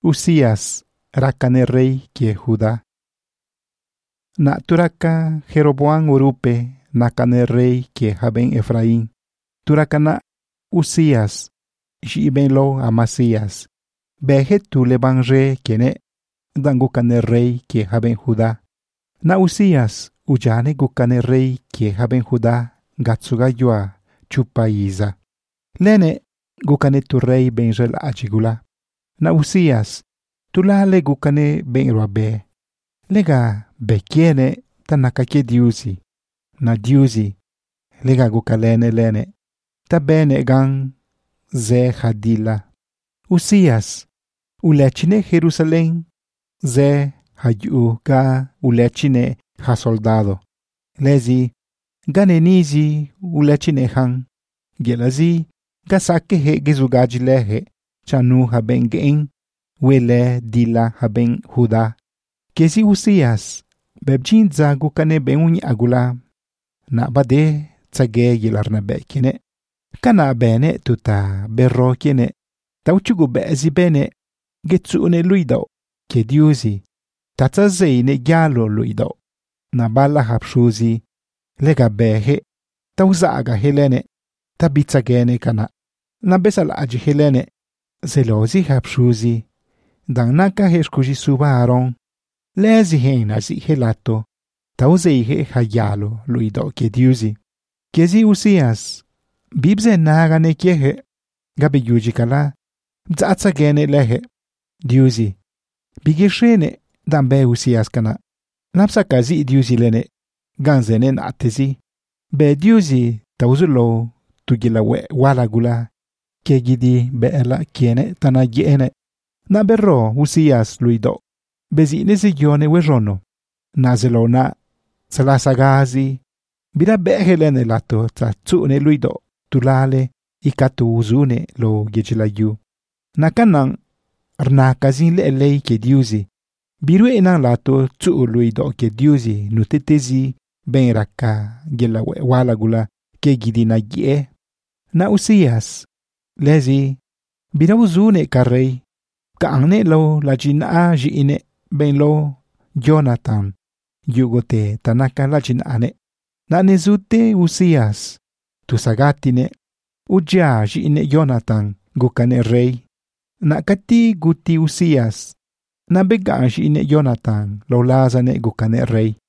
Usías rakane rey kie Judá. Na turaka Jeroboam urupe nakane rey kie haben Efraín. Turakana Usías jiben lo Amasías. Beje tu leban re kiene dangukane rey kie haben Judá. Na Usías ujane gukane rey kie haben Judá gatsuga yua chupaiza. Lene gukane tu rey benjel ajigula. Na Usías tulale gukane ben roabe. Lega bekiene tanakake diusi. Na diusi lega gukalene lene. Ta bene gang ze hadila. Usías ulechine Jerusalén ze hayu ga ulechine ha soldado. Lezi ganenizi ulechine han. Gelazi gasake he gezugaji lehe. Chanu haben gein wele dila haben Judá. Kesi Usías bebjin za gukane beuni agula. Na bade tsage yilarna bekine. Kana bene tuta berro kiene. Tauchugu bezi bene getsune luido. Ke diusi tatsazeine gyalo luido. Na bala hapshuzi lega behe tauzaga helene tabitsagene kana. Na besala aji helene zelozi hapshuzi dan naka heskuji suba Aron. Lezi hena zi helato tauzeihe hayalo luido ke diusi. Kezi Usías bibze nagane kiehe gabe yuji kala mzatsagene lehe diusi. Bigishene dambe Usías kana. Napsakazi diusi lene ganzene natezi. Be diusi tauzulo tugila we walagula ke gidi beela kiene tanagiene. Na berro Usías luido. Bezine zigione wejono. Nazelona salasagazi. Bira behelene lato tatsune luido. Tulale ikatu uzune lo gejilayu. Nakanang arnakazin leelei ke diusi. Biru enang lato tsu luido ke diusi nutetezi ben raka gelawe walagula ke gidina gie. Na Usías lezi bira uzune karei. Kaangne lo la jina jiine ben lo Jonathan. Yugote tanaka la jinane. Na nezute Usías tusagatine uja jiine Jonathan gukane rey. Na kati guti Usías na bega jiine Jonathan lo lazane gukane rey.